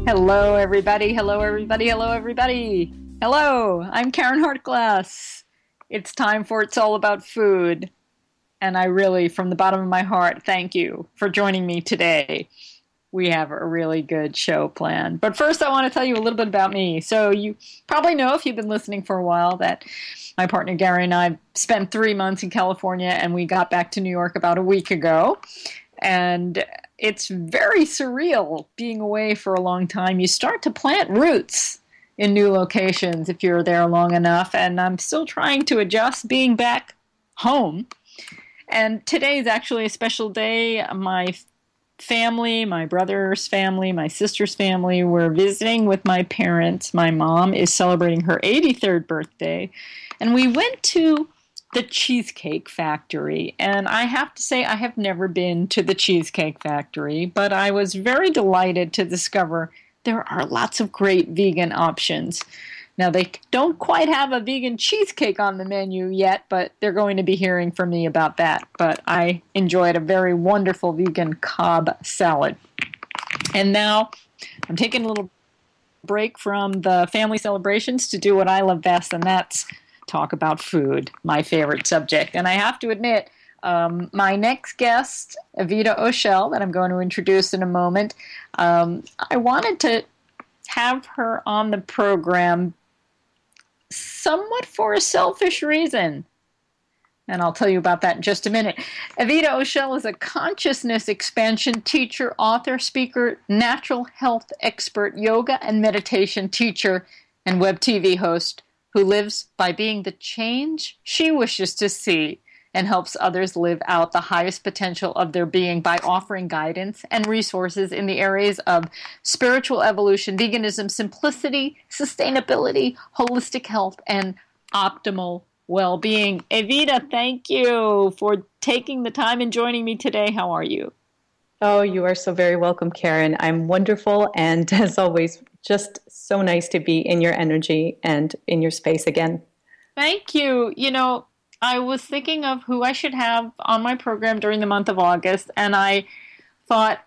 Hello, everybody. Hello, everybody. Hello, everybody. Hello, I'm Karen Hartglass. It's time for It's All About Food. And I really, from the bottom of my heart, thank you for joining me today. We have a really good show planned. But first, I want to tell you a little bit about me. So you probably know, if you've been listening for a while, that my partner Gary and I spent 3 months in California, and we got back to New York about a week ago. And it's very surreal being away for a long time. You start to plant roots in new locations if you're there long enough. And I'm still trying to adjust being back home. And today is actually a special day. My family, my brother's family, my sister's family, we're visiting with my parents. My mom is celebrating her 83rd birthday. And we went to the Cheesecake Factory. And I have to say, I have never been to the Cheesecake Factory, but I was very delighted to discover there are lots of great vegan options. Now, they don't quite have a vegan cheesecake on the menu yet, but they're going to be hearing from me about that. But I enjoyed a very wonderful vegan Cobb salad. And now I'm taking a little break from the family celebrations to do what I love best, and that's talk about food, my favorite subject. And I have to admit, my next guest, Evita Oshel, that I'm going to introduce in a moment, I wanted to have her on the program somewhat for a selfish reason. And I'll tell you about that in just a minute. Evita Oshel is a consciousness expansion teacher, author, speaker, natural health expert, yoga and meditation teacher, and web TV host who lives by being the change she wishes to see and helps others live out the highest potential of their being by offering guidance and resources in the areas of spiritual evolution, veganism, simplicity, sustainability, holistic health, and optimal well-being. Evita, thank you for taking the time and joining me today. How are you? Oh, you are so very welcome, Karen. I'm wonderful, and as always, just so nice to be in your energy and in your space again. Thank you. You know, I was thinking of who I should have on my program during the month of August, and I thought,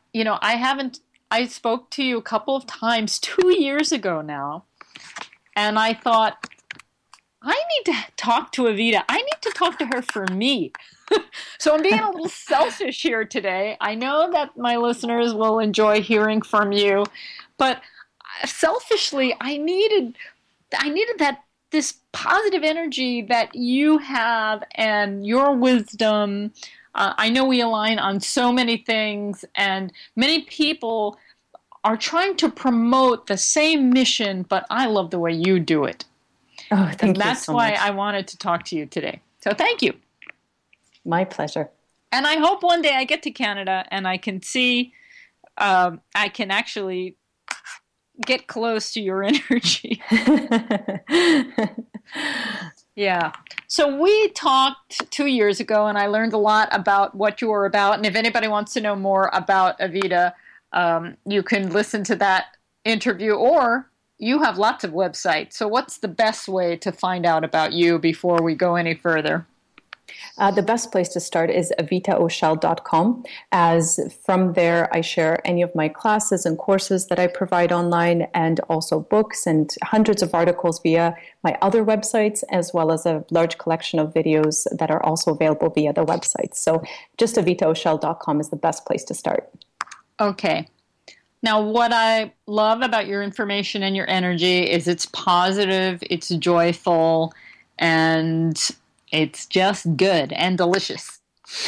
I spoke to you a couple of times 2 years ago now, and I thought, I need to talk to Evita. I need to talk to her for me. So I'm being a little selfish here today. I know that my listeners will enjoy hearing from you, but selfishly, I needed this positive energy that you have and your wisdom. I know we align on so many things, and many people are trying to promote the same mission, but I love the way you do it. Oh, thank you That's so why much. I wanted to talk to you today. So thank you. My pleasure. And I hope one day I get to Canada and I can see, I can actually get close to your energy. Yeah. So we talked 2 years ago, and I learned a lot about what you were about. And if anybody wants to know more about Evita, you can listen to that interview, or you have lots of websites. So what's the best way to find out about you before we go any further? The best place to start is evitaoshel.com, as from there I share any of my classes and courses that I provide online, and also books and hundreds of articles via my other websites, as well as a large collection of videos that are also available via the website. So just evitaoshel.com is the best place to start. Okay. Now, what I love about your information and your energy is it's positive, it's joyful, and it's just good and delicious.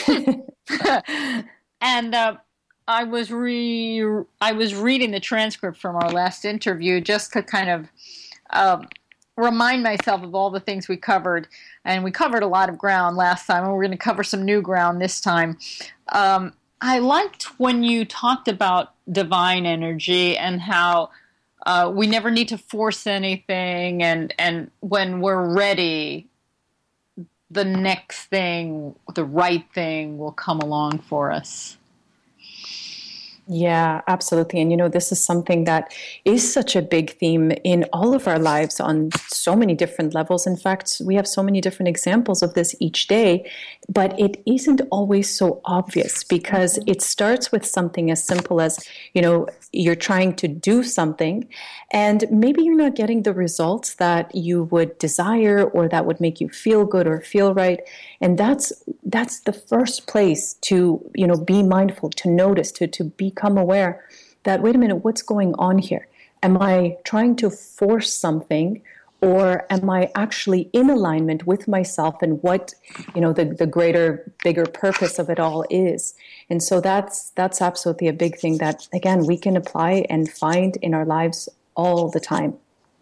And I was reading the transcript from our last interview just to kind of remind myself of all the things we covered. And we covered a lot of ground last time, and we're going to cover some new ground this time. I liked when you talked about divine energy and how we never need to force anything, and when we're ready, the next thing, the right thing will come along for us. Yeah, absolutely. And this is something that is such a big theme in all of our lives on so many different levels. In fact, we have so many different examples of this each day, but it isn't always so obvious because it starts with something as simple as, you're trying to do something and maybe you're not getting the results that you would desire or that would make you feel good or feel right. And that's the first place to, be mindful, to notice, to become aware that, wait a minute, what's going on here? Am I trying to force something, or am I actually in alignment with myself and what, the greater, bigger purpose of it all is? And so that's absolutely a big thing that, again, we can apply and find in our lives all the time.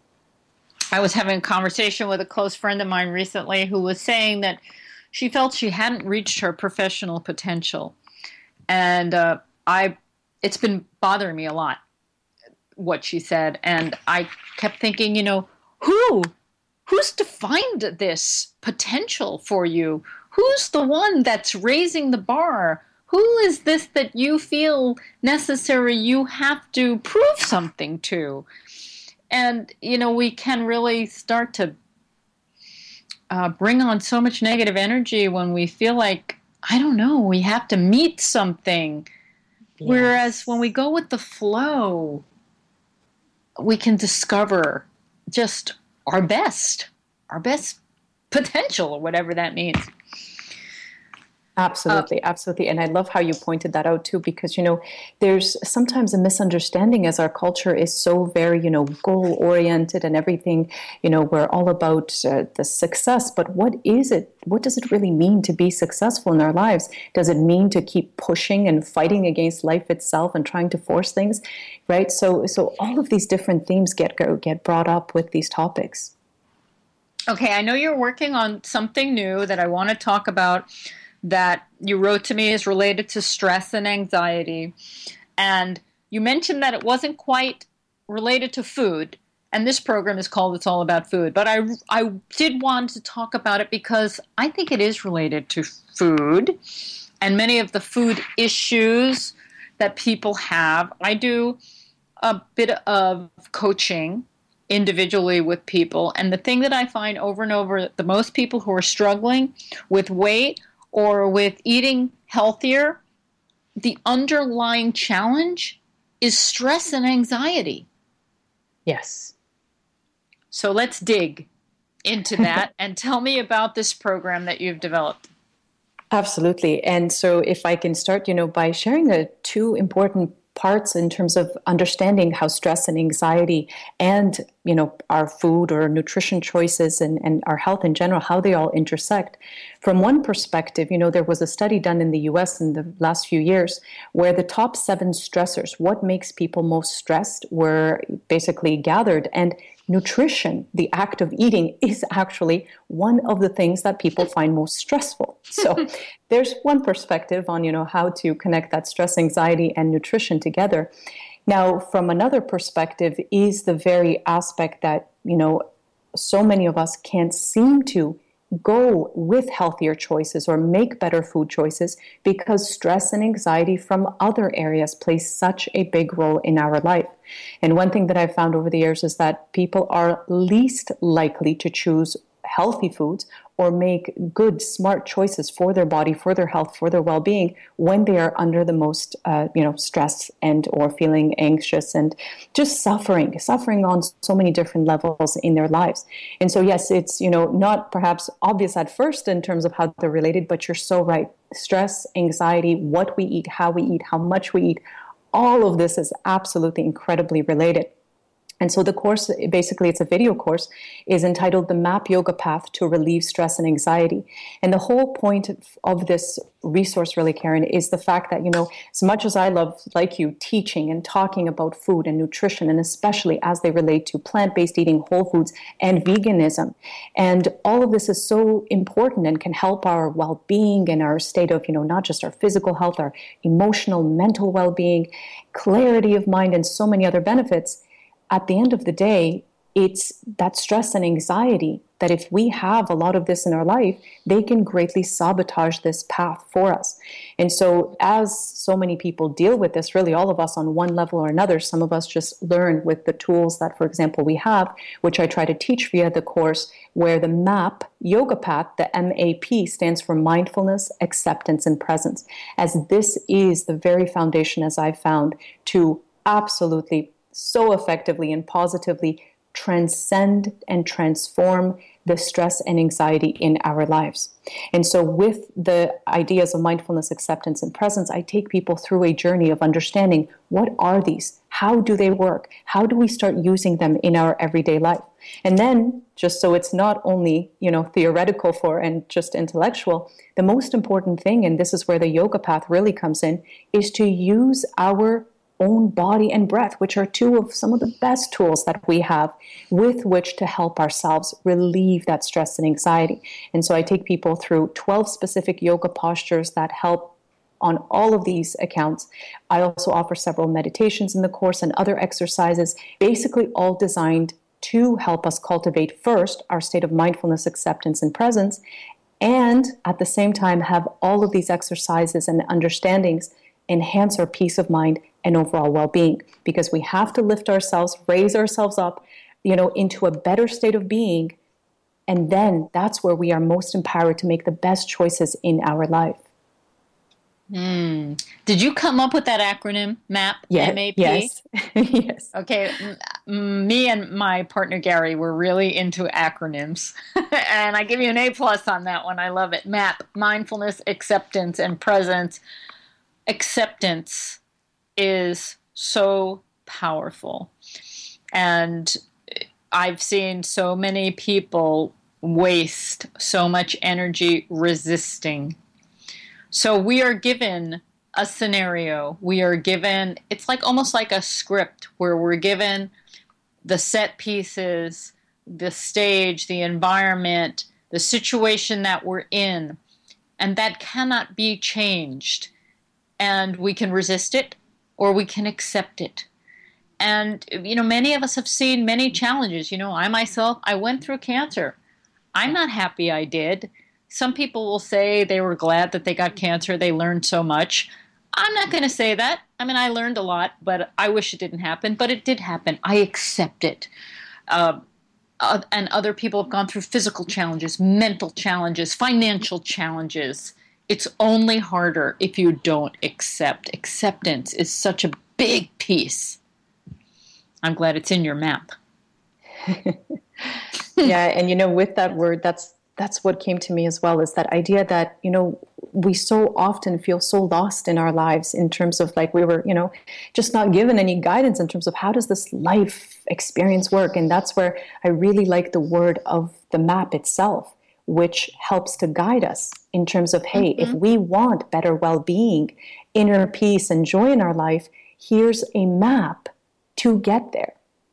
I was having a conversation with a close friend of mine recently who was saying that she felt she hadn't reached her professional potential. And it's been bothering me a lot, what she said. And I kept thinking, who's defined this potential for you? Who's the one that's raising the bar? Who is this that you feel necessary you have to prove something to? And, we can really start to bring on so much negative energy when we feel like, I don't know, we have to meet something. Yes. Whereas when we go with the flow, we can discover just our best potential, or whatever that means. Absolutely, absolutely. And I love how you pointed that out too, because, there's sometimes a misunderstanding as our culture is so very, goal oriented and everything, we're all about the success. But what is it? What does it really mean to be successful in our lives? Does it mean to keep pushing and fighting against life itself and trying to force things, right? So all of these different themes get brought up with these topics. Okay, I know you're working on something new that I want to talk about, that you wrote to me is related to stress and anxiety. And you mentioned that it wasn't quite related to food. And this program is called It's All About Food. But I did want to talk about it because I think it is related to food and many of the food issues that people have. I do a bit of coaching individually with people. And the thing that I find over and over, the most people who are struggling with weight or with eating healthier, the underlying challenge is stress and anxiety. Yes. So let's dig into that and tell me about this program that you've developed. Absolutely. And so if I can start, by sharing the two important parts in terms of understanding how stress and anxiety and, our food or nutrition choices and our health in general, how they all intersect. From one perspective, there was a study done in the US in the last few years where the top 7 stressors, what makes people most stressed, were basically gathered. And nutrition, the act of eating, is actually one of the things that people find most stressful. So there's one perspective on, how to connect that stress, anxiety, and nutrition together. Now, from another perspective is the very aspect that, so many of us can't seem to go with healthier choices or make better food choices because stress and anxiety from other areas play such a big role in our life. And one thing that I've found over the years is that people are least likely to choose healthy foods or make good, smart choices for their body, for their health, for their well-being when they are under the most, stress and or feeling anxious and just suffering on so many different levels in their lives. And so, yes, it's, not perhaps obvious at first in terms of how they're related, but you're so right. Stress, anxiety, what we eat, how much we eat, all of this is absolutely incredibly related. And so the course, basically it's a video course, is entitled The MAP Yoga Path to Relieve Stress and Anxiety. And the whole point of this resource, really, Karen, is the fact that, as much as I love, like you, teaching and talking about food and nutrition, and especially as they relate to plant-based eating, whole foods, and veganism, and all of this is so important and can help our well-being and our state of, not just our physical health, our emotional, mental well-being, clarity of mind, and so many other benefits. At the end of the day, it's that stress and anxiety that if we have a lot of this in our life, they can greatly sabotage this path for us. And so as so many people deal with this, really all of us on one level or another, some of us just learn with the tools that, for example, we have, which I try to teach via the course, where the MAP yoga path, the MAP, stands for mindfulness, acceptance, and presence, as this is the very foundation, as I found, to absolutely so effectively and positively transcend and transform the stress and anxiety in our lives. And so with the ideas of mindfulness, acceptance, and presence, I take people through a journey of understanding, what are these? How do they work? How do we start using them in our everyday life? And then, just so it's not only, theoretical for and just intellectual, the most important thing, and this is where the yoga path really comes in, is to use our own body and breath, which are two of some of the best tools that we have with which to help ourselves relieve that stress and anxiety. And so I take people through 12 specific yoga postures that help on all of these accounts. I also offer several meditations in the course and other exercises, basically all designed to help us cultivate first our state of mindfulness, acceptance, and presence, and at the same time have all of these exercises and understandings enhance our peace of mind and overall well-being, because we have to lift ourselves, raise ourselves up, into a better state of being, and then that's where we are most empowered to make the best choices in our life. Did you come up with that acronym, MAP? Yeah, M-A-P? Yes. Yes. Okay. Me and my partner Gary were really into acronyms, and I give you an A+ on that one. I love it. MAP: mindfulness, acceptance, and presence. Acceptance is so powerful, and I've seen so many people waste so much energy resisting. So we are given a scenario. We are given, it's like almost like a script where we're given the set pieces, the stage, the environment, the situation that we're in, and that cannot be changed. And we can resist it or we can accept it. And, many of us have seen many challenges. I myself, I went through cancer. I'm not happy I did. Some people will say they were glad that they got cancer. They learned so much. I'm not going to say that. I learned a lot, but I wish it didn't happen. But it did happen. I accept it. And other people have gone through physical challenges, mental challenges, financial challenges. It's only harder if you don't accept. Acceptance is such a big piece. I'm glad it's in your MAP. Yeah, and with that word, that's what came to me as well, is that idea that, we so often feel so lost in our lives in terms of we were, just not given any guidance in terms of how does this life experience work. And that's where I really like the word of the MAP itself, which helps to guide us in terms of, hey, if we want better well-being, inner peace, and joy in our life, here's a map to get there.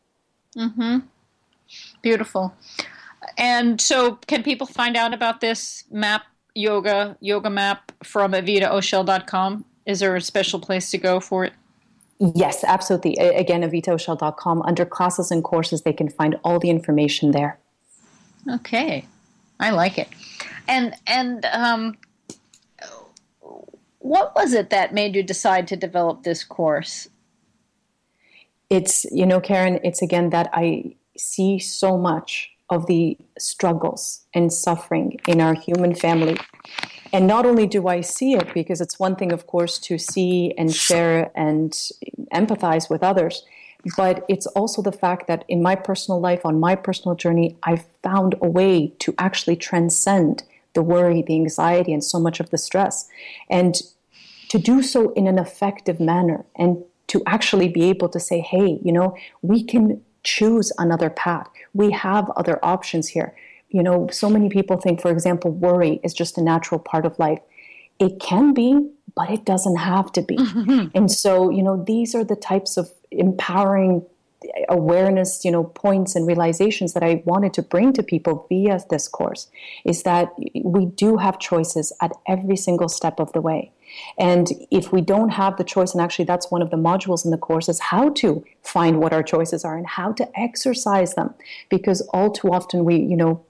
Beautiful. And so can people find out about this MAP yoga map from evitaoshel.com? Is there a special place to go for it? Yes, absolutely. Again, evitaoshel.com. Under classes and courses, they can find all the information there. Okay. I like it. And what was it that made you decide to develop this course? It's, Karen, it's again that I see so much of the struggles and suffering in our human family. And not only do I see it, because it's one thing, of course, to see and share and empathize with others, but it's also the fact that in my personal life, on my personal journey, I've found a way to actually transcend the worry, the anxiety, and so much of the stress. And to do so in an effective manner, and to actually be able to say, hey, we can choose another path. We have other options here. So many people think, for example, worry is just a natural part of life. It can be, but it doesn't have to be. And so, these are the types of empowering awareness, points and realizations that I wanted to bring to people via this course, is that we do have choices at every single step of the way. And if we don't have the choice, and actually that's one of the modules in the course, is how to find what our choices are and how to exercise them. Because all too often we,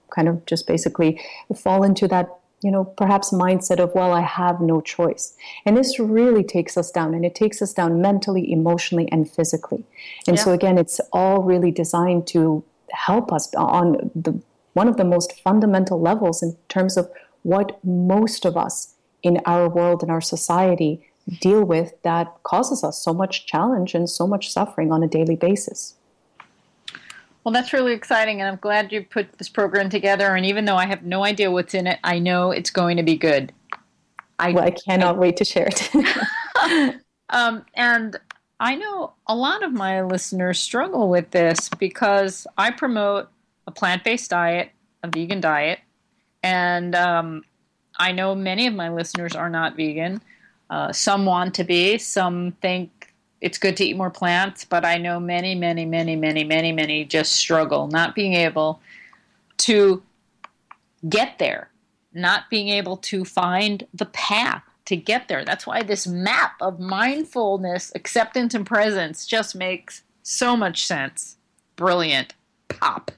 kind of just basically fall into that, perhaps mindset of, well, I have no choice. And this really takes us down, and it takes us down mentally, emotionally, and physically. And so again, it's all really designed to help us on one of the most fundamental levels in terms of what most of us in our world and our society deal with that causes us so much challenge and so much suffering on a daily basis. Well, that's really exciting, and I'm glad you put this program together. And even though I have no idea what's in it, I know it's going to be good. I cannot wait to share it. And I know a lot of my listeners struggle with this because I promote a plant-based diet, a vegan diet, and I know many of my listeners are not vegan. Some want to be, some think it's good to eat more plants, but I know many just struggle not being able to get there, not being able to find the path to get there. That's why this map of mindfulness, acceptance, and presence just makes so much sense. Brilliant. Pop.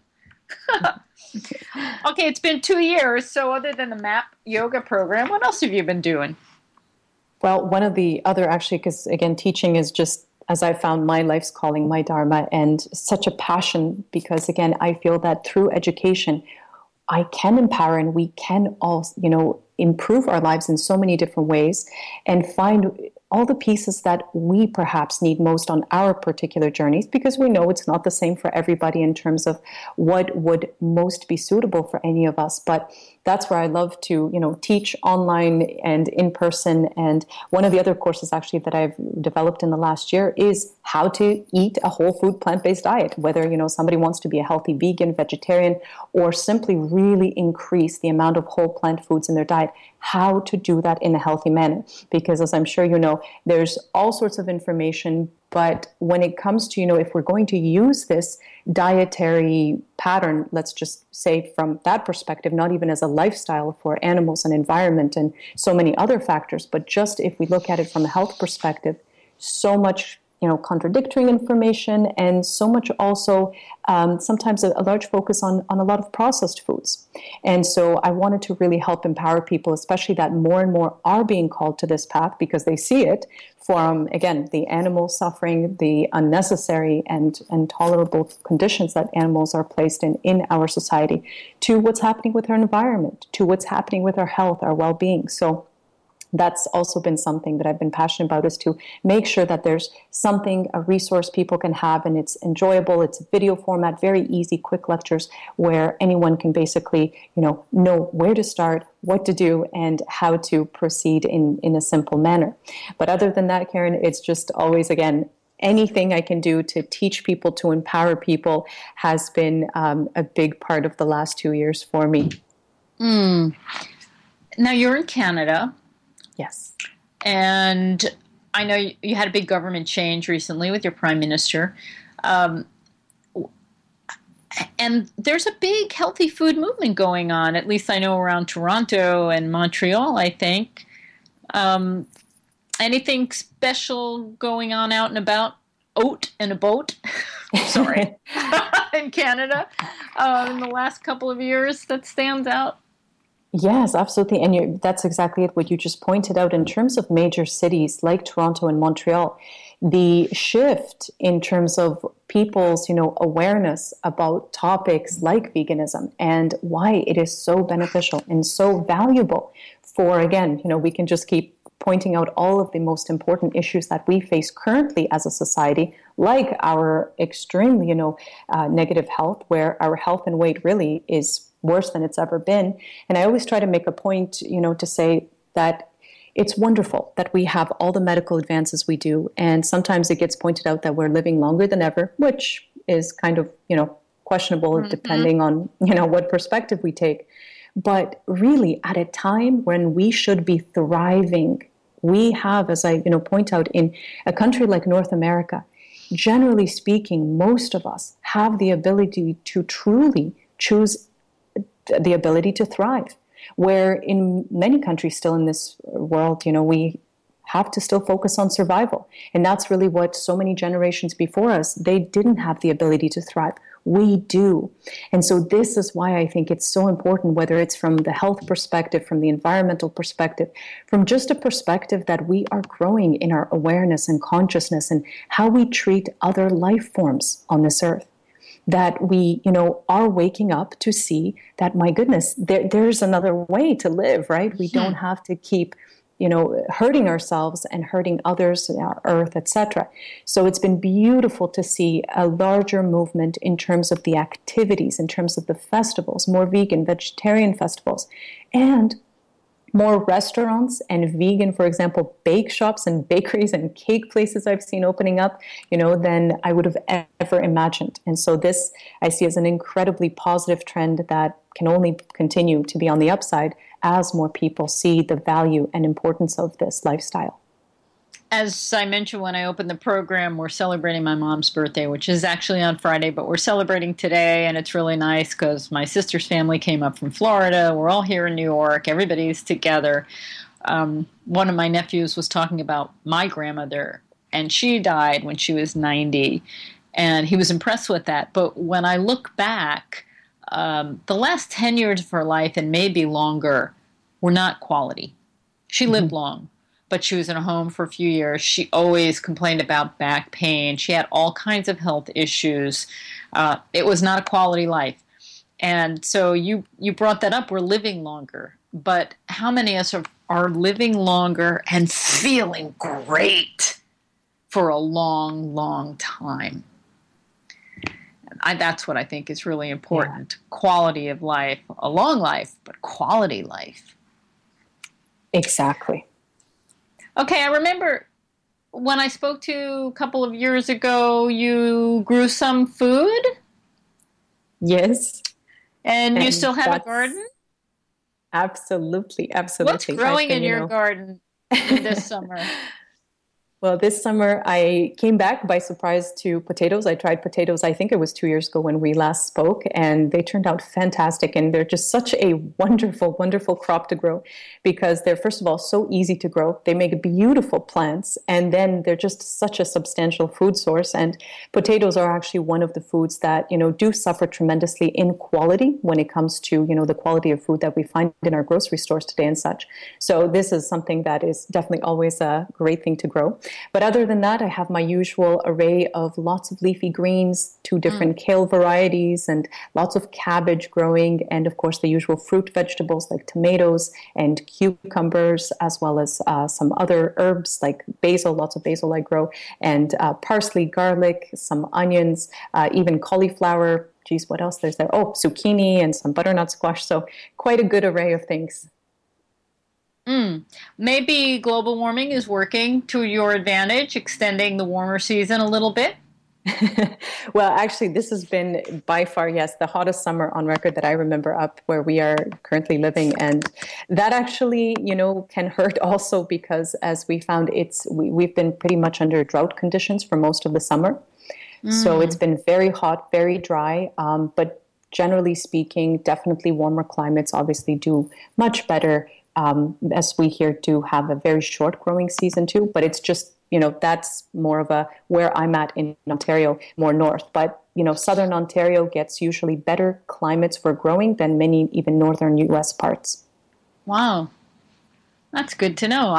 Okay, it's been 2 years, so other than the MAP yoga program, what else have you been doing? Well, one of the other, actually, because again, teaching is just, as I found, my life's calling, my dharma, and such a passion, because again, I feel that through education, I can empower, and we can all, improve our lives in so many different ways and find all the pieces that we perhaps need most on our particular journeys, because we know it's not the same for everybody in terms of what would most be suitable for any of us. But that's where I love to, teach online and in person. And one of the other courses actually that I've developed in the last year is how to eat a whole food plant-based diet, whether, somebody wants to be a healthy vegan, vegetarian, or simply really increase the amount of whole plant foods in their diet, how to do that in a healthy manner. Because as I'm sure you know, there's all sorts of information, but when it comes to, if we're going to use this dietary pattern, let's just say from that perspective, not even as a lifestyle for animals and environment and so many other factors, but just if we look at it from a health perspective, so much contradictory information, and so much also sometimes a large focus on a lot of processed foods. And so I wanted to really help empower people, especially that more and more are being called to this path because they see it from, again, the animal suffering, the unnecessary and intolerable conditions that animals are placed in our society, to what's happening with our environment, to what's happening with our health, our well-being. So that's also been something that I've been passionate about, is to make sure that there's something, a resource people can have, and it's enjoyable. It's video format, very easy, quick lectures where anyone can basically, know where to start, what to do, and how to proceed in a simple manner. But other than that, Karen, it's just always, again, anything I can do to teach people, to empower people has been a big part of the last 2 years for me. Now you're in Canada. Yes. And I know you had a big government change recently with your prime minister. And there's a big healthy food movement going on, at least I know around Toronto and Montreal, I think. Anything special going on out and about? Oat in a boat? Sorry. In Canada in the last couple of years that stands out? Yes, absolutely. And that's exactly it, what you just pointed out. In terms of major cities like Toronto and Montreal, the shift in terms of people's, awareness about topics like veganism and why it is so beneficial and so valuable for, again, we can just keep pointing out all of the most important issues that we face currently as a society, like our extremely, negative health, where our health and weight really is worse than it's ever been. And I always try to make a point, to say that it's wonderful that we have all the medical advances we do. And sometimes it gets pointed out that we're living longer than ever, which is kind of, questionable depending on, what perspective we take. But really, at a time when we should be thriving, we have, as I, point out, in a country like North America, generally speaking, most of us have the ability to truly choose the ability to thrive, where in many countries still in this world, we have to still focus on survival. And that's really what so many generations before us, they didn't have the ability to thrive. We do. And so this is why I think it's so important, whether it's from the health perspective, from the environmental perspective, from just a perspective that we are growing in our awareness and consciousness and how we treat other life forms on this earth. That we, are waking up to see that, my goodness, there's another way to live, right? We don't have to keep hurting ourselves and hurting others, our earth, etc. So it's been beautiful to see a larger movement in terms of the activities, in terms of the festivals, more vegan, vegetarian festivals, and more restaurants and vegan, for example, bake shops and bakeries and cake places I've seen opening up, than I would have ever imagined. And so this I see as an incredibly positive trend that can only continue to be on the upside as more people see the value and importance of this lifestyle. As I mentioned when I opened the program, we're celebrating my mom's birthday, which is actually on Friday, but we're celebrating today, and it's really nice because my sister's family came up from Florida. We're all here in New York. Everybody's together. One of my nephews was talking about my grandmother, and she died when she was 90, and he was impressed with that. But when I look back, the last 10 years of her life, and maybe longer, were not quality. She lived long, but she was in a home for a few years. She always complained about back pain. She had all kinds of health issues. It was not a quality life. And so you brought that up. We're living longer. But how many of us are living longer and feeling great for a long, long time? That's what I think is really important. Yeah. Quality of life, a long life, but quality life. Exactly. Okay, I remember when I spoke to you a couple of years ago, you grew some food? Yes. And you still have a garden? Absolutely. What's growing in your garden this summer? Well, this summer I came back by surprise to potatoes. I tried potatoes, I think it was 2 years ago when we last spoke, and they turned out fantastic. And they're just such a wonderful, wonderful crop to grow because they're, first of all, so easy to grow. They make beautiful plants, and then they're just such a substantial food source. And potatoes are actually one of the foods that, do suffer tremendously in quality when it comes to, the quality of food that we find in our grocery stores today and such. So this is something that is definitely always a great thing to grow. But other than that, I have my usual array of lots of leafy greens, 2 different kale varieties, and lots of cabbage growing, and of course the usual fruit vegetables like tomatoes and cucumbers, as well as some other herbs like basil, lots of basil I grow, and parsley, garlic, some onions, even cauliflower. Geez, what else there's there? Oh, zucchini and some butternut squash. So quite a good array of things. Maybe global warming is working to your advantage, extending the warmer season a little bit? Well, actually, this has been by far, yes, the hottest summer on record that I remember up where we are currently living. And that actually, can hurt also because as we found we've been pretty much under drought conditions for most of the summer. So it's been very hot, very dry, but generally speaking, definitely warmer climates obviously do much better. As we here do have a very short growing season too, but it's just, that's more of where I'm at in Ontario, more north. But, southern Ontario gets usually better climates for growing than many even northern U.S. parts. Wow. That's good to know.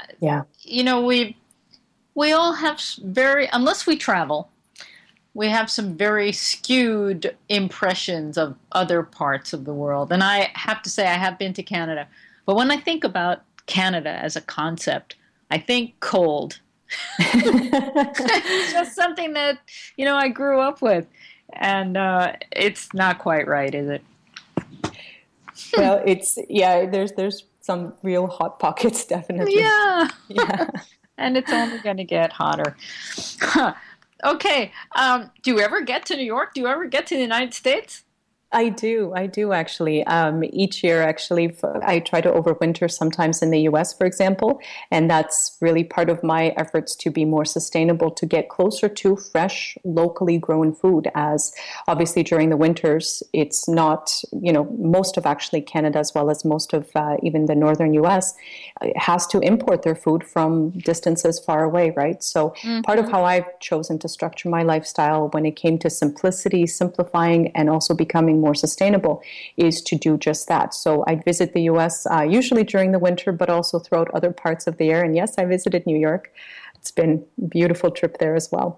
We all have unless we travel, we have some very skewed impressions of other parts of the world. And I have to say, I have been to Canada. But when I think about Canada as a concept, I think cold. It's just something that, I grew up with. And it's not quite right, is it? Well, there's some real hot pockets, definitely. Yeah. And it's only going to get hotter. Okay. Do you ever get to New York? Do you ever get to the United States? I do actually. Each year, actually, I try to overwinter sometimes in the US, for example, and that's really part of my efforts to be more sustainable, to get closer to fresh, locally grown food. As obviously during the winters, it's not, most of actually Canada, as well as most of even the northern US, has to import their food from distances far away, right? So part of how I've chosen to structure my lifestyle when it came to simplicity, simplifying, and also becoming more sustainable is to do just that. So I'd visit the US usually during the winter, but also throughout other parts of the year. And yes, I visited New York. It's been a beautiful trip there as well.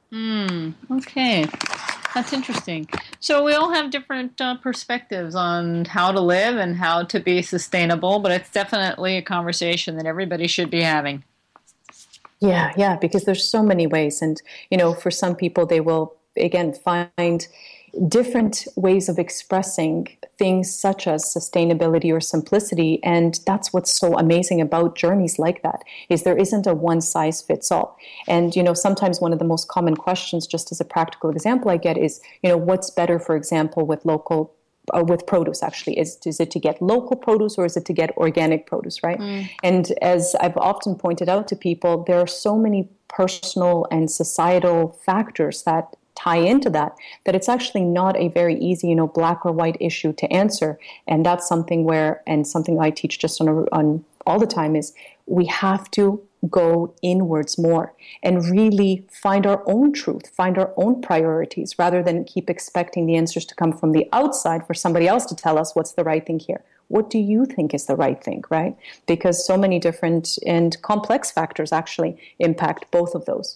Okay. That's interesting. So we all have different perspectives on how to live and how to be sustainable, but it's definitely a conversation that everybody should be having. Yeah, because there's so many ways. And, for some people, they will, again, find different ways of expressing things such as sustainability or simplicity. And that's what's so amazing about journeys like that, is there isn't a one size fits all. And, sometimes one of the most common questions, just as a practical example I get, is, what's better, for example, with produce actually, is it to get local produce or is it to get organic produce, right? And as I've often pointed out to people, there are so many personal and societal factors that tie into that it's actually not a very easy, black or white issue to answer. And that's something something I teach just on all the time, is we have to go inwards more and really find our own truth, find our own priorities, rather than keep expecting the answers to come from the outside for somebody else to tell us what's the right thing here. What do you think is the right thing, right? Because so many different and complex factors actually impact both of those.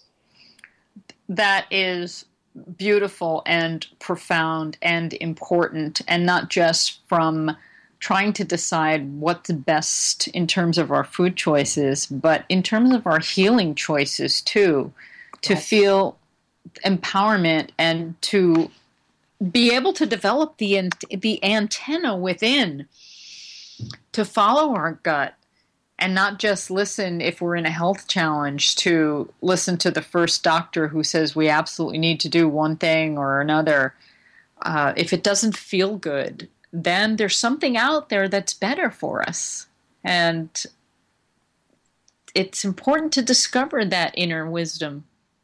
That is beautiful and profound and important, and not just from trying to decide what's best in terms of our food choices, but in terms of our healing choices too, to feel empowerment and to be able to develop the antenna within to follow our gut. And not just listen if we're in a health challenge, to listen to the first doctor who says we absolutely need to do one thing or another. If it doesn't feel good, then there's something out there that's better for us. And it's important to discover that inner wisdom.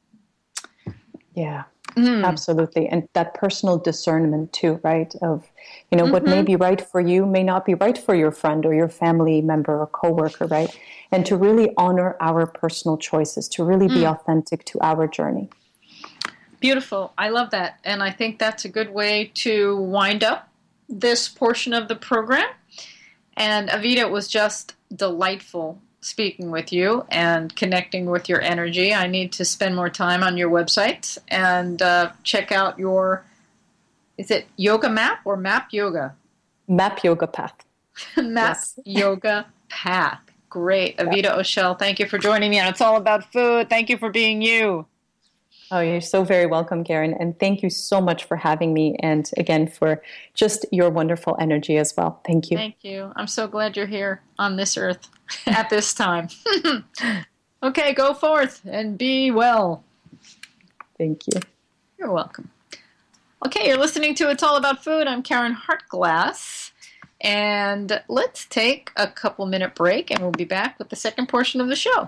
Yeah. Absolutely. And that personal discernment too, right? Of, what may be right for you may not be right for your friend or your family member or coworker, right? And to really honor our personal choices, to really be authentic to our journey. Beautiful. I love that. And I think that's a good way to wind up this portion of the program. And Avita, it was just delightful speaking with you and connecting with your energy. I need to spend more time on your website and check out is it Yoga Map or Map Yoga? Map Yoga Path. Map Yoga Path. Great. Avita Oshel, thank you for joining me on It's All About Food. Thank you for being you. Oh, you're so very welcome, Karen. And thank you so much for having me. And again, for just your wonderful energy as well. Thank you. Thank you. I'm so glad you're here on this earth at this time. Okay, go forth and be well. Thank you. You're welcome. Okay, you're listening to It's All About Food. I'm Karen Hartglass. And let's take a couple-minute break, and we'll be back with the second portion of the show.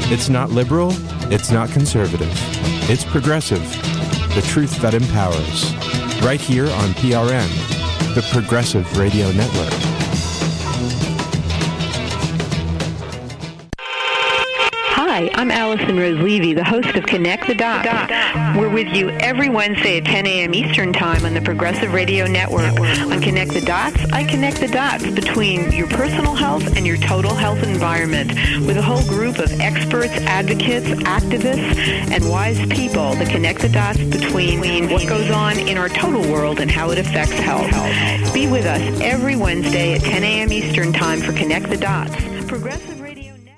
It's not liberal, it's not conservative. It's progressive. The truth that empowers. Right here on PRN, the Progressive Radio Network. Hi, I'm Allison Rose Levy, the host of Connect the Dots. We're with you every Wednesday at 10 a.m. Eastern Time on the Progressive Radio Network. On Connect the Dots, I connect the dots between your personal health and your total health environment with a whole group of experts, advocates, activists, and wise people that connect the dots between what goes on in our total world and how it affects health. Be with us every Wednesday at 10 a.m. Eastern Time for Connect the Dots. Progressive Radio Network.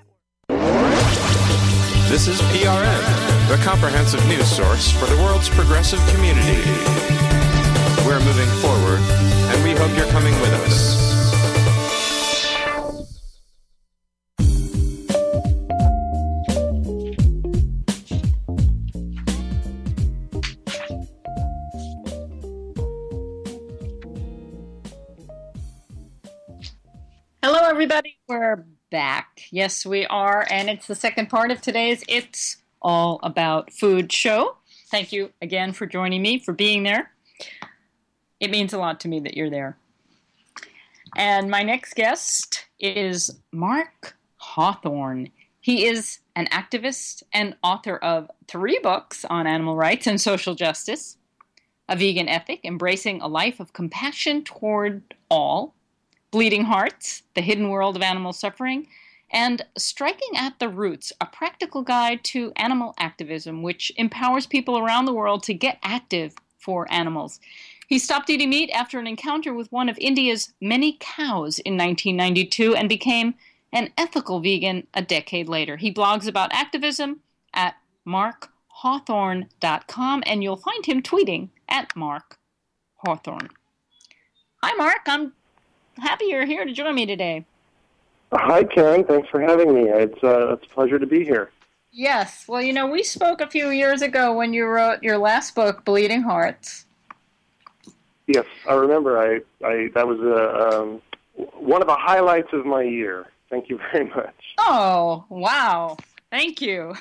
This is PRN, the comprehensive news source for the world's progressive community. We're moving forward, and we hope you're coming with us. Hello, everybody. We're back. Yes, we are. And it's the second part of today's It's All About Food show. Thank you again for joining me, for being there. It means a lot to me that you're there. And my next guest is Mark Hawthorne. He is an activist and author of 3 books on animal rights and social justice, A Vegan Ethic, Embracing a Life of Compassion Toward All, Bleeding Hearts, The Hidden World of Animal Suffering, and Striking at the Roots, a practical guide to animal activism, which empowers people around the world to get active for animals. He stopped eating meat after an encounter with one of India's many cows in 1992 and became an ethical vegan a decade later. He blogs about activism at markhawthorne.com, and you'll find him tweeting at Mark Hawthorne. Hi, Mark. I'm happy you're here to join me today. Hi, Karen. Thanks for having me. It's a pleasure to be here. Yes. Well, you know, we spoke a few years ago when you wrote your last book, Bleeding Hearts. Yes, I remember. I that was one of the highlights of my year. Thank you very much. Oh, wow. Thank you.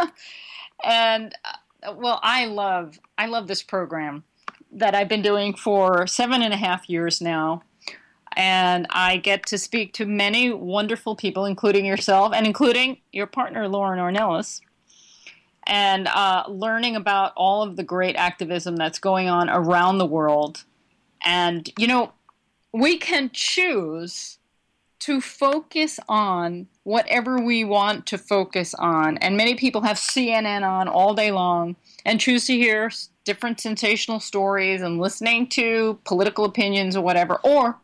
And, well, I love this program that I've been doing for 7.5 years now. And I get to speak to many wonderful people, including yourself and including your partner, Lauren Ornelas, and learning about all of the great activism that's going on around the world. And, you know, we can choose to focus on whatever we want to focus on. And many people have CNN on all day long and choose to hear different sensational stories and listening to political opinions or whatever. Or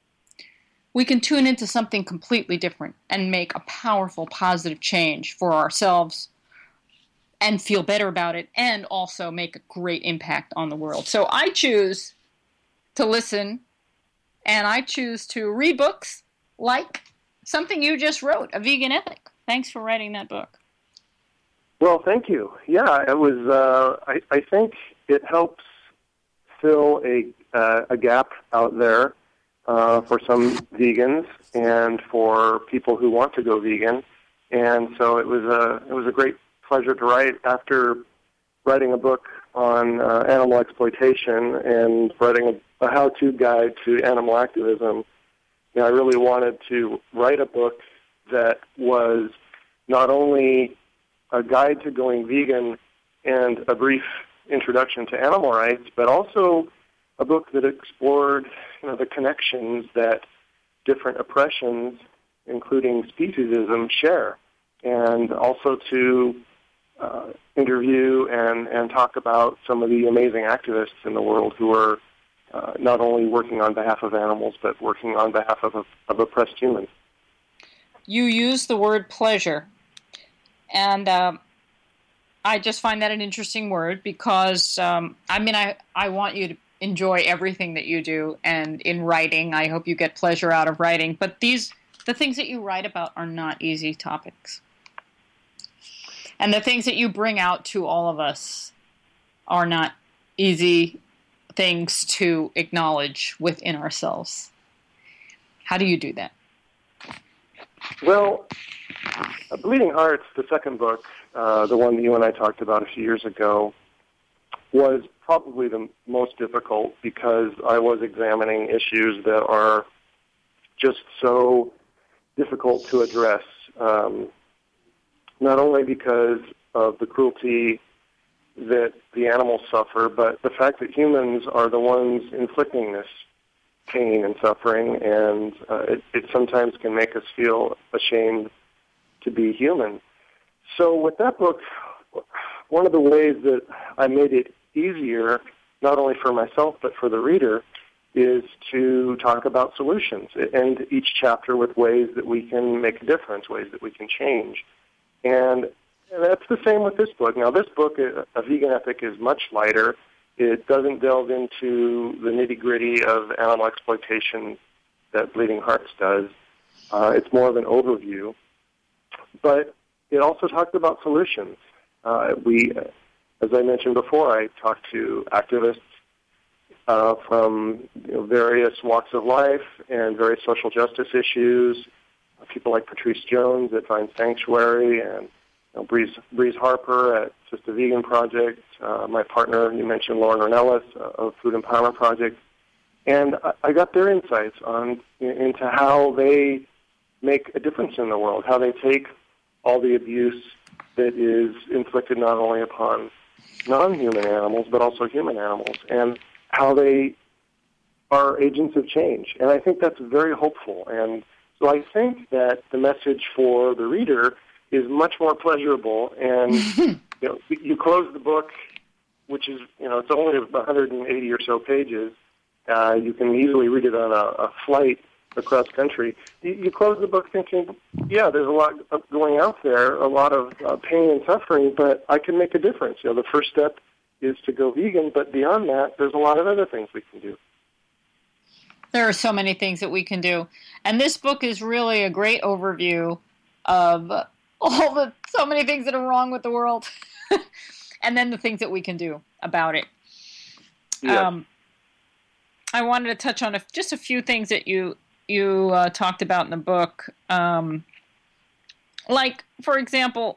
we can tune into something completely different and make a powerful, positive change for ourselves and feel better about it and also make a great impact on the world. So I choose to listen and I choose to read books like something you just wrote, A Vegan Ethic. Thanks for writing that book. Well, thank you. Yeah, it was. I think it helps fill a gap out there for some vegans and for people who want to go vegan, and so it was a great pleasure to write after writing a book on animal exploitation and writing a how-to guide to animal activism. You know, I really wanted to write a book that was not only a guide to going vegan and a brief introduction to animal rights, but also a book that explored, you know, the connections that different oppressions, including speciesism, share, and also to interview and talk about some of the amazing activists in the world who are not only working on behalf of animals, but working on behalf of oppressed humans. You use the word pleasure, and I just find that an interesting word because, I want you to enjoy everything that you do, and in writing, I hope you get pleasure out of writing, but the things that you write about are not easy topics. And the things that you bring out to all of us are not easy things to acknowledge within ourselves. How do you do that? Well, Bleeding Hearts, the second book, the one that you and I talked about a few years ago, was probably the most difficult because I was examining issues that are just so difficult to address, not only because of the cruelty that the animals suffer, but the fact that humans are the ones inflicting this pain and suffering, and it sometimes can make us feel ashamed to be human. So with that book, one of the ways that I made it easier, not only for myself but for the reader, is to talk about solutions, and each chapter with ways that we can make a difference, ways that we can change. And that's the same with this book. Now, this book, A Vegan Ethic, is much lighter. It doesn't delve into the nitty-gritty of animal exploitation that Bleeding Hearts does. It's more of an overview. But it also talks about solutions. As I mentioned before, I talked to activists from various walks of life and various social justice issues, people like Patrice Jones at Find Sanctuary, and Breeze Harper at Just a Vegan Project, my partner, you mentioned Lauren Ornelas of Food Empowerment Project. And I got their insights into how they make a difference in the world, how they take all the abuse that is inflicted not only upon non-human animals, but also human animals, and how they are agents of change. And I think that's very hopeful. And so I think that the message for the reader is much more pleasurable. And you close the book, which is, it's only 180 or so pages. You can easily read it on a flight across country. You close the book thinking, yeah, there's a lot going out there, a lot of pain and suffering, but I can make a difference. The first step is to go vegan, but beyond that, there's a lot of other things we can do. There are so many things that we can do. And this book is really a great overview of so many things that are wrong with the world, and then the things that we can do about it. Yes. I wanted to touch on just a few things that you talked about in the book. Like, for example,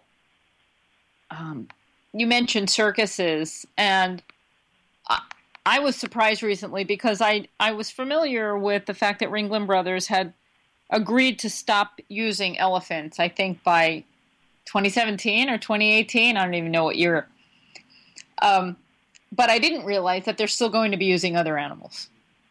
you mentioned circuses, and I was surprised recently because I was familiar with the fact that Ringling Brothers had agreed to stop using elephants, I think by 2017 or 2018. I don't even know what year. But I didn't realize that they're still going to be using other animals.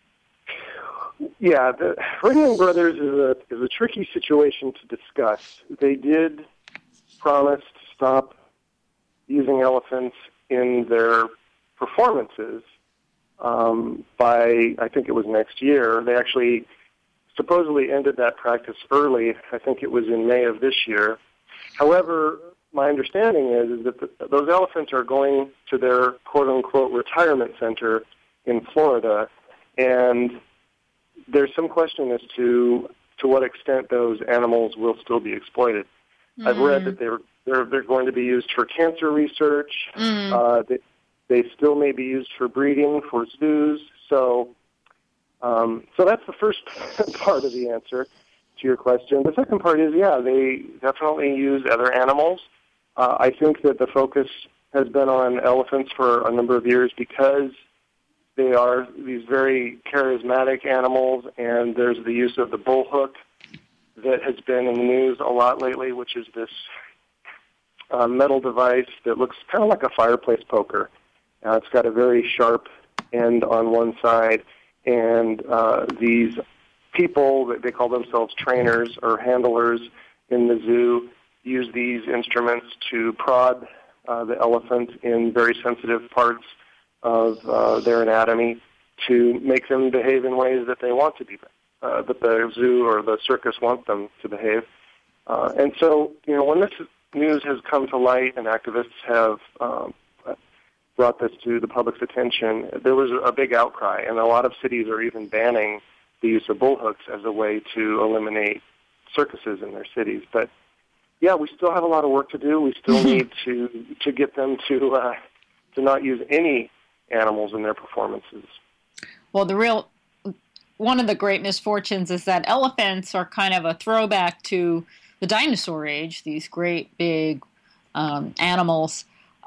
Yeah, the Ringling Brothers is a tricky situation to discuss. They did promise to stop using elephants in their performances by, I think it was next year. They actually supposedly ended that practice early. I think it was in May of this year. However, my understanding is that those elephants are going to their quote-unquote retirement center in Florida, and there's some question as to what extent those animals will still be exploited. Mm. I've read that they're going to be used for cancer research. Mm. They still may be used for breeding for zoos. So that's the first part of the answer to your question. The second part is, yeah, they definitely use other animals. I think that the focus has been on elephants for a number of years because they are these very charismatic animals, and there's the use of the bullhook that has been in the news a lot lately, which is this metal device that looks kind of like a fireplace poker. It's got a very sharp end on one side, and these people, they call themselves trainers or handlers in the zoo, use these instruments to prod the elephant in very sensitive parts of their anatomy to make them behave in ways that they want to be, that the zoo or the circus want them to behave. And so, when this news has come to light and activists have brought this to the public's attention, there was a big outcry, and a lot of cities are even banning the use of bullhooks as a way to eliminate circuses in their cities. But yeah, we still have a lot of work to do. We still need to get them to not use any animals in their performances. Well, one of the great misfortunes is that elephants are kind of a throwback to the dinosaur age, these great big animals,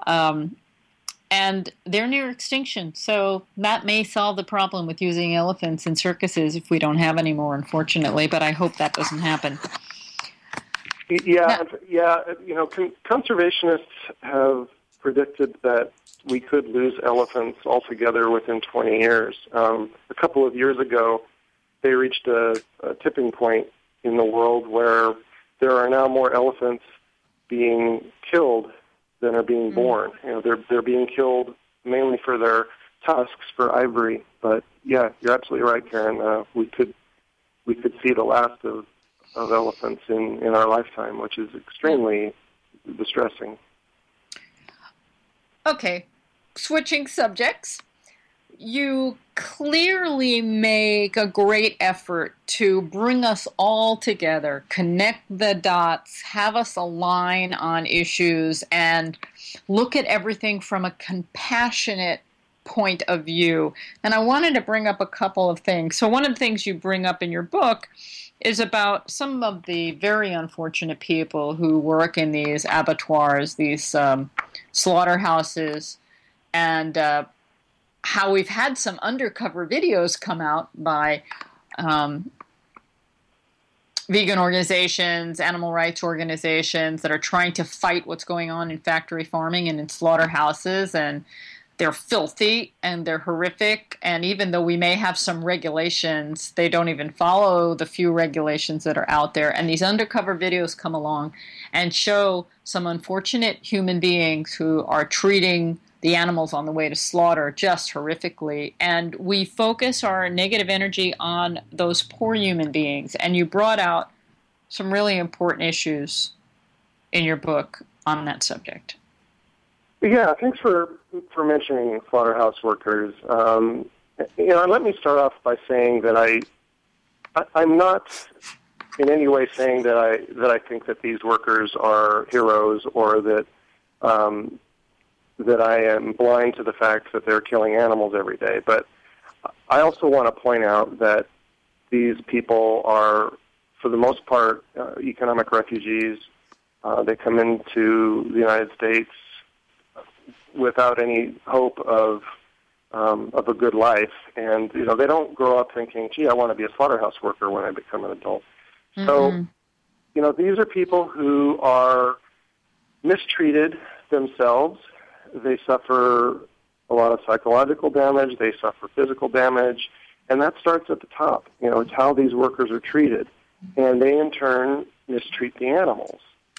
and they're near extinction. So that may solve the problem with using elephants in circuses if we don't have any more, unfortunately, but I hope that doesn't happen. Yeah, conservationists have predicted that we could lose elephants altogether within 20 years. A couple of years ago, they reached a tipping point in the world where there are now more elephants being killed than are being born. They're being killed mainly for their tusks, for ivory. But yeah, you're absolutely right, Karen. We could see the last of elephants in our lifetime, which is extremely distressing. Okay, switching subjects. You clearly make a great effort to bring us all together, connect the dots, have us align on issues, and look at everything from a compassionate point of view. And I wanted to bring up a couple of things. So one of the things you bring up in your book is about some of the very unfortunate people who work in these abattoirs, these slaughterhouses, and how we've had some undercover videos come out by vegan organizations, animal rights organizations that are trying to fight what's going on in factory farming and in slaughterhouses, and they're filthy and they're horrific, and even though we may have some regulations, they don't even follow the few regulations that are out there, and these undercover videos come along and show some unfortunate human beings who are treating the animals on the way to slaughter just horrifically, and we focus our negative energy on those poor human beings. And you brought out some really important issues in your book on that subject. Yeah, thanks for mentioning slaughterhouse workers. Let me start off by saying that I'm not in any way saying that I think that these workers are heroes, or that I am blind to the fact that they're killing animals every day. But I also want to point out that these people are, for the most part, economic refugees. They come into the United States without any hope of a good life, and they don't grow up thinking, "Gee, I want to be a slaughterhouse worker when I become an adult." Mm-hmm. So, these are people who are mistreated themselves. They suffer a lot of psychological damage. They suffer physical damage, and that starts at the top. It's how these workers are treated, and they in turn mistreat the animals.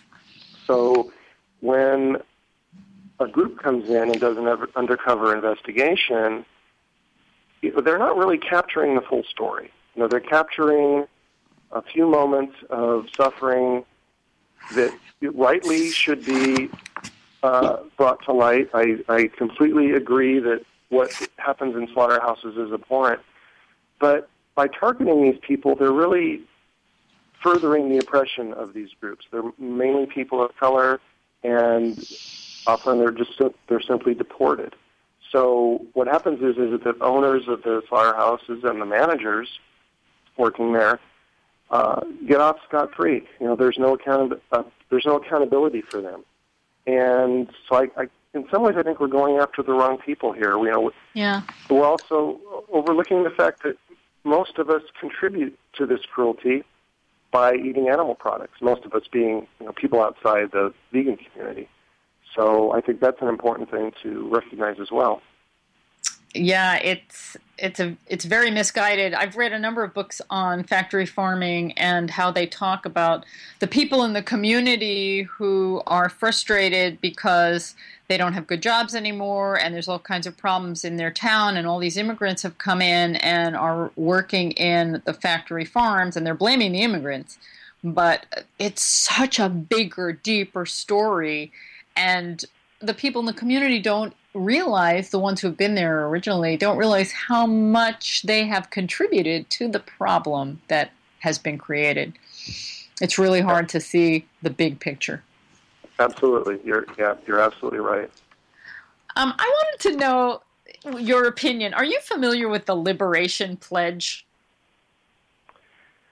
So when a group comes in and does an undercover investigation, they're not really capturing the full story. They're capturing a few moments of suffering that rightly should be brought to light. I completely agree that what happens in slaughterhouses is abhorrent. But by targeting these people, they're really furthering the oppression of these groups. They're mainly people of color, and often they're simply deported. So what happens is that the owners of the slaughterhouses and the managers working there get off scot-free. There's no accountability for them. And so in some ways, I think we're going after the wrong people here. We're also overlooking the fact that most of us contribute to this cruelty by eating animal products, most of us being people outside the vegan community. So I think that's an important thing to recognize as well. Yeah, it's very misguided. I've read a number of books on factory farming and how they talk about the people in the community who are frustrated because they don't have good jobs anymore, and there's all kinds of problems in their town, and all these immigrants have come in and are working in the factory farms, and they're blaming the immigrants. But it's such a bigger, deeper story, and the people in the community don't realize, the ones who have been there originally, don't realize how much they have contributed to the problem that has been created. It's really hard to see the big picture. Absolutely. You're absolutely right. I wanted to know your opinion. Are you familiar with the Liberation Pledge?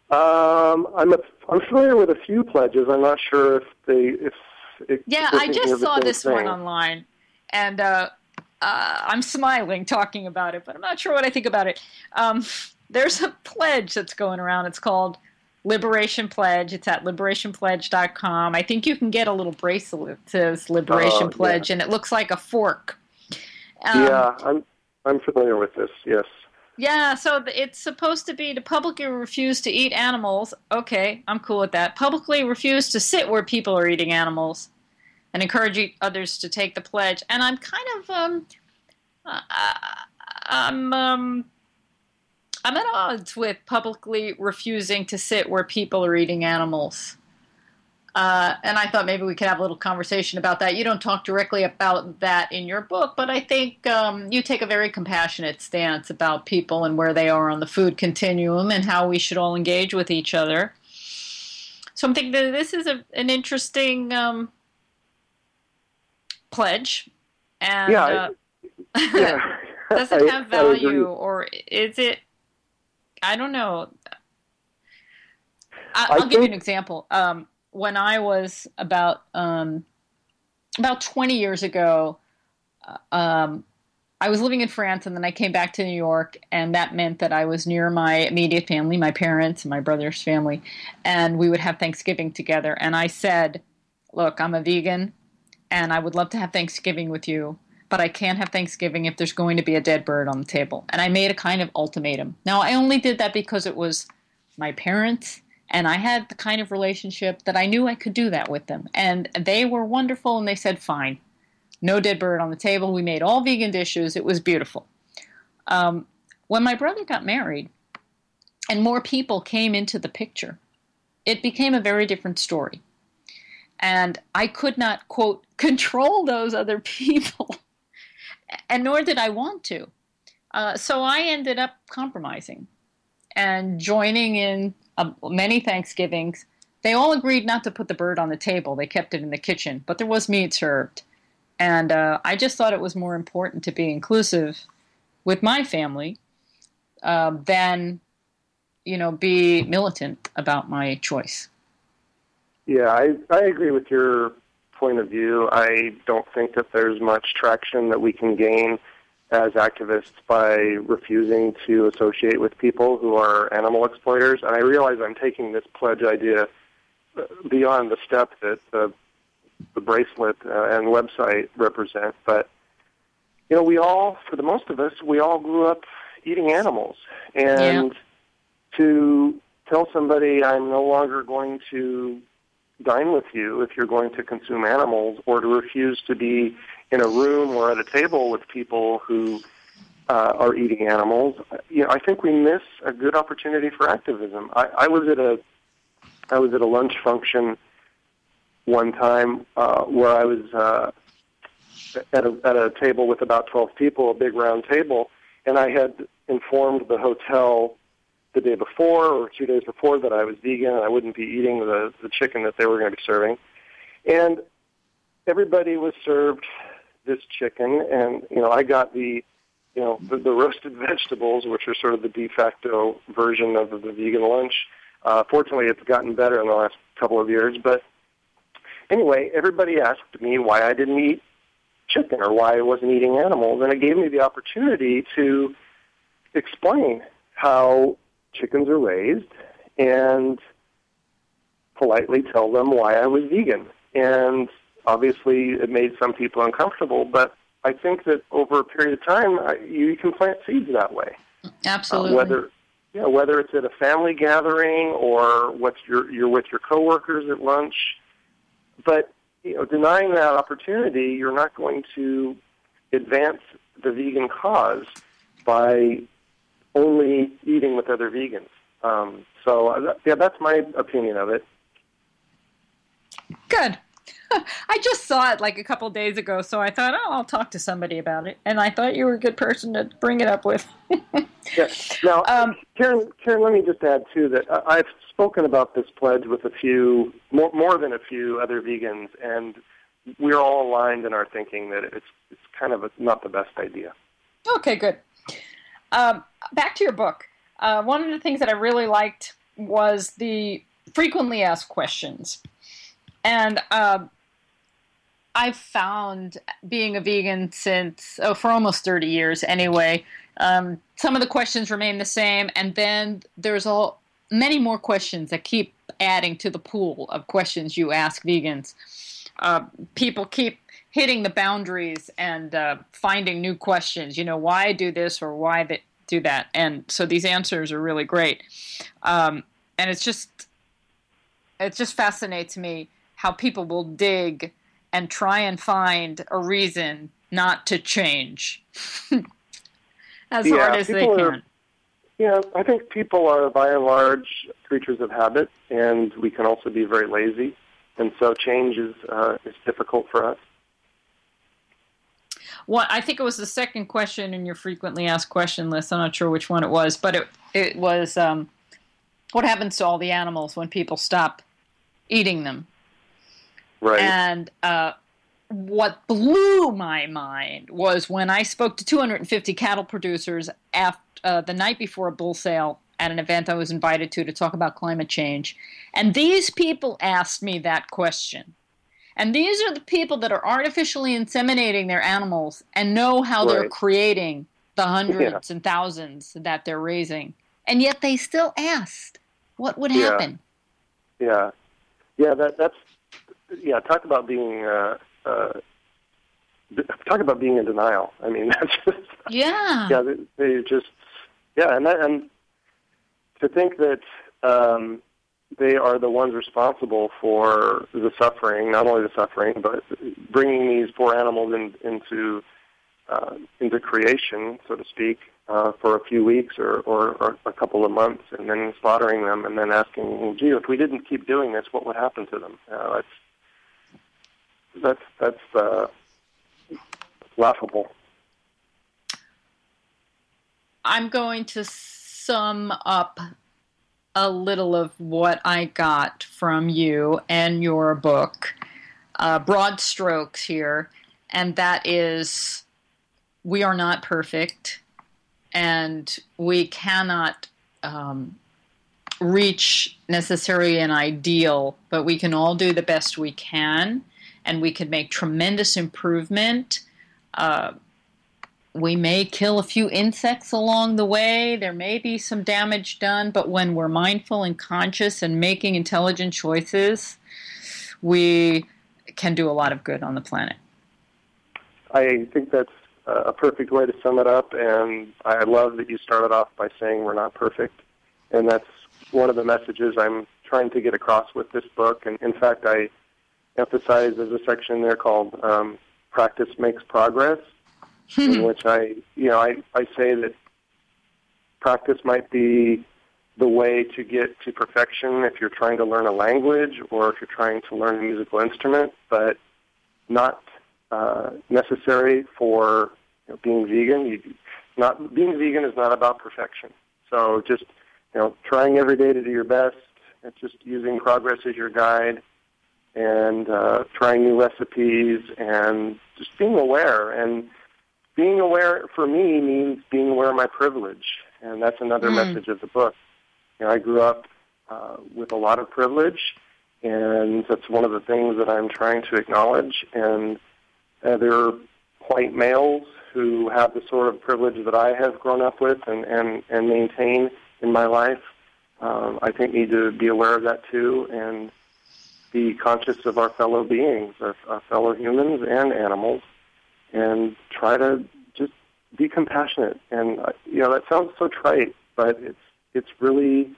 I'm familiar with a few pledges. I'm not sure if Yeah, I just saw this one online, and I'm smiling talking about it, but I'm not sure what I think about it. There's a pledge that's going around. It's called Liberation Pledge. It's at liberationpledge.com. I think you can get a little bracelet that says Liberation Pledge, and it looks like a fork. Yeah, I'm familiar with this, yes. Yeah, so it's supposed to be to publicly refuse to eat animals. Okay, I'm cool with that. Publicly refuse to sit where people are eating animals and encourage others to take the pledge. And I'm kind of, I'm at odds with publicly refusing to sit where people are eating animals. And I thought maybe we could have a little conversation about that. You don't talk directly about that in your book, but I think you take a very compassionate stance about people and where they are on the food continuum and how we should all engage with each other. So I'm thinking that this is an interesting pledge. And does it have value, or is it, I don't know. I'll give you an example. When I was about 20 years ago, I was living in France, and then I came back to New York, and that meant that I was near my immediate family, my parents and my brother's family, and we would have Thanksgiving together. And I said, look, I'm a vegan, and I would love to have Thanksgiving with you, but I can't have Thanksgiving if there's going to be a dead bird on the table. And I made a kind of ultimatum. Now, I only did that because it was my parents, and I had the kind of relationship that I knew I could do that with them. And they were wonderful, and they said, fine. No dead bird on the table. We made all vegan dishes. It was beautiful. When my brother got married and more people came into the picture, it became a very different story. And I could not, quote, control those other people, and nor did I want to. So I ended up compromising and joining in many Thanksgivings. They all agreed not to put the bird on the table. They kept it in the kitchen, but there was meat served. And I just thought it was more important to be inclusive with my family than, be militant about my choice. Yeah, I agree with your point of view. I don't think that there's much traction that we can gain as activists by refusing to associate with people who are animal exploiters. And I realize I'm taking this pledge idea beyond the step that the bracelet and website represent. But, we all, for the most of us, we all grew up eating animals. And to tell somebody I'm no longer going to dine with you if you're going to consume animals, or to refuse to be in a room or at a table with people who are eating animals, I think we miss a good opportunity for activism. I was at a lunch function one time where I was at a table with about 12 people, a big round table, and I had informed the hotel the day before or 2 days before that I was vegan and I wouldn't be eating the chicken that they were going to be serving. And everybody was served this chicken, and I got the roasted vegetables, which are sort of the de facto version of the vegan lunch. Fortunately, it's gotten better in the last couple of years. But anyway, everybody asked me why I didn't eat chicken or why I wasn't eating animals, and it gave me the opportunity to explain how chickens are raised and politely tell them why I was vegan. And obviously, it made some people uncomfortable, but I think that over a period of time, you can plant seeds that way. Absolutely. Whether it's at a family gathering or you're with your coworkers at lunch, but denying that opportunity, you're not going to advance the vegan cause by only eating with other vegans. That's my opinion of it. Good. I just saw it like a couple days ago, so I thought, I'll talk to somebody about it. And I thought you were a good person to bring it up with. Yeah. Now, Karen, let me just add, too, that I've spoken about this pledge with more than a few other vegans, and we're all aligned in our thinking that it's kind of not the best idea. Okay, good. Back to your book. One of the things that I really liked was the frequently asked questions. And I've found, being a vegan for almost 30 years anyway, some of the questions remain the same, and then there's many more questions that keep adding to the pool of questions you ask vegans. People keep hitting the boundaries and finding new questions. Why do this or why do that? And so these answers are really great. And it just fascinates me how people will dig and try and find a reason not to change as hard as they can. I think people are, by and large, creatures of habit, and we can also be very lazy, and so change is difficult for us. Well, I think it was the second question in your frequently asked question list. I'm not sure which one it was, but it was what happens to all the animals when people stop eating them? Right. And what blew my mind was when I spoke to 250 cattle producers the night before a bull sale at an event I was invited to talk about climate change. And these people asked me that question. And these are the people that are artificially inseminating their animals and know how they're creating the hundreds and thousands that they're raising. And yet they still asked what would happen. Yeah. Talk about being in denial. I mean, that's just they just and to think that they are the ones responsible for the suffering, not only the suffering, but bringing these poor animals into creation, so to speak, for a few weeks or a couple of months, and then slaughtering them, and then asking, well, gee, if we didn't keep doing this, what would happen to them? That's laughable. I'm going to sum up a little of what I got from you and your book, broad strokes here, and that is, we are not perfect, and we cannot reach necessarily an ideal, but we can all do the best we can, and we can make tremendous improvement. We may kill a few insects along the way. There may be some damage done, but when we're mindful and conscious and making intelligent choices, we can do a lot of good on the planet. I think that's a perfect way to sum it up, and I love that you started off by saying we're not perfect, and that's one of the messages I'm trying to get across with this book. And in fact, I emphasize there's a section there called Practice Makes Progress, in which I say that practice might be the way to get to perfection if you're trying to learn a language or if you're trying to learn a musical instrument, but not necessary for being vegan. Being vegan is not about perfection. So just trying every day to do your best, and just using progress as your guide, and trying new recipes, and just being aware. And being aware for me means being aware of my privilege, and that's another message of the book. I grew up with a lot of privilege, and that's one of the things that I'm trying to acknowledge. And there are white males who have the sort of privilege that I have grown up with and maintain in my life. I think need to be aware of that too, and be conscious of our fellow beings, our fellow humans and animals, and try to just be compassionate. And that sounds so trite, but it's really,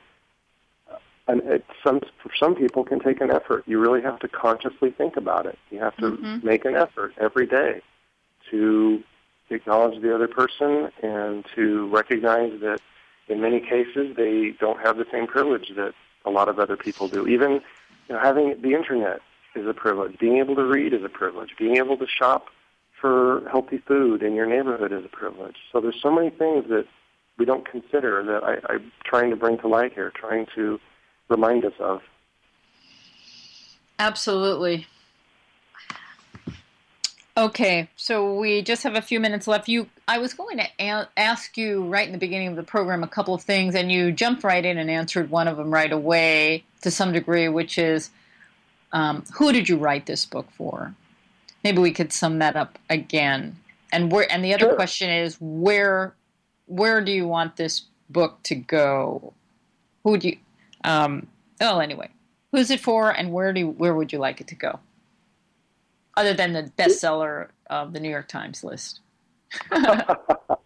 for some people can take an effort. You really have to consciously think about it. You have to make an effort every day to acknowledge the other person and to recognize that in many cases they don't have the same privilege that a lot of other people do. Even having the internet is a privilege. Being able to read is a privilege. Being able to shop for healthy food in your neighborhood is a privilege. So there's so many things that we don't consider that I'm trying to bring to light here, trying to remind us of. Absolutely. Okay, so we just have a few minutes left. I was going to ask you right in the beginning of the program a couple of things, and you jumped right in and answered one of them right away to some degree, which is, who did you write this book for? Maybe we could sum that up again. And the other question is, where do you want this book to go? Who do you? Anyway, who's it for, and where would you like it to go? Other than the bestseller of the New York Times list. Well,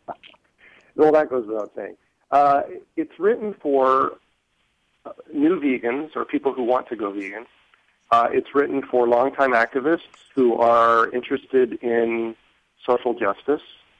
that goes without saying. It's written for new vegans or people who want to go vegan. It's written for longtime activists who are interested in social justice.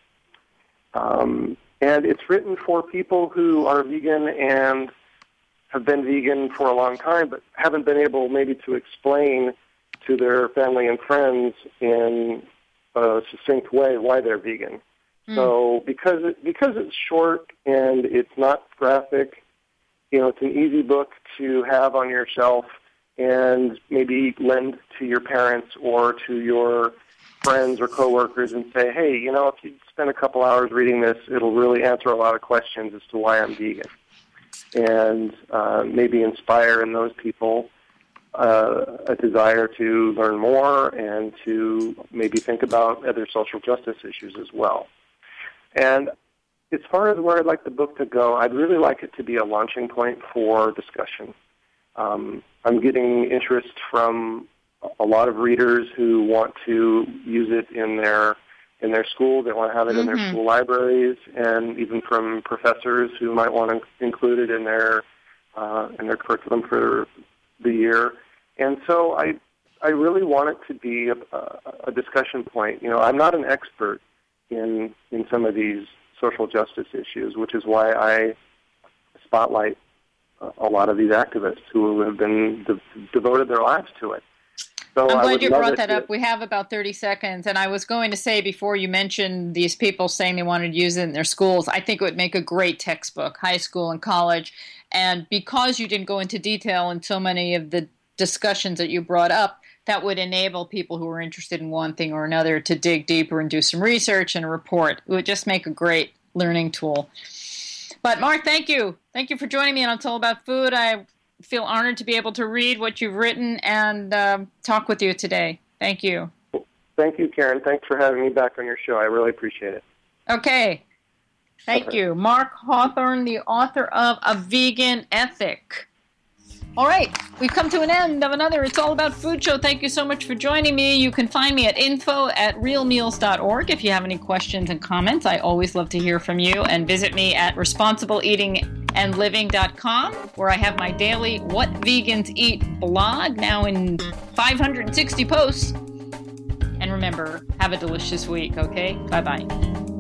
And it's written for people who are vegan and have been vegan for a long time but haven't been able maybe to explain to their family and friends in a succinct way why they're vegan. So because it's short and it's not graphic, it's an easy book to have on your shelf and maybe lend to your parents or to your friends or coworkers and say, hey, if you spend a couple hours reading this, it'll really answer a lot of questions as to why I'm vegan. And maybe inspire in those people a desire to learn more and to maybe think about other social justice issues as well. And as far as where I'd like the book to go, I'd really like it to be a launching point for discussion. I'm getting interest from a lot of readers who want to use it in their school. They want to have it in their school libraries, and even from professors who might want to include it in their curriculum for the year. And so I really want it to be a discussion point. I'm not an expert in some of these social justice issues, which is why I spotlight a lot of these activists who have been devoted their lives to it. So I'm glad you brought that up. We have about 30 seconds, and I was going to say before you mentioned these people saying they wanted to use it in their schools, I think it would make a great textbook, high school and college. And because you didn't go into detail in so many of the discussions that you brought up, that would enable people who are interested in one thing or another to dig deeper and do some research and report. It would just make a great learning tool. But Mark, thank you. Thank you for joining me on It's All About Food. I feel honored to be able to read what you've written and talk with you today. Thank you. Thank you, Karen. Thanks for having me back on your show. I really appreciate it. Okay. Thank you. Mark Hawthorne, the author of A Vegan Ethic. All right, we've come to an end of another It's All About Food show. Thank you so much for joining me. You can find me at info@realmeals.org if you have any questions and comments. I always love to hear from you. And visit me at responsibleeatingandliving.com, where I have my daily What Vegans Eat blog, now in 560 posts. And remember, have a delicious week, okay? Bye-bye.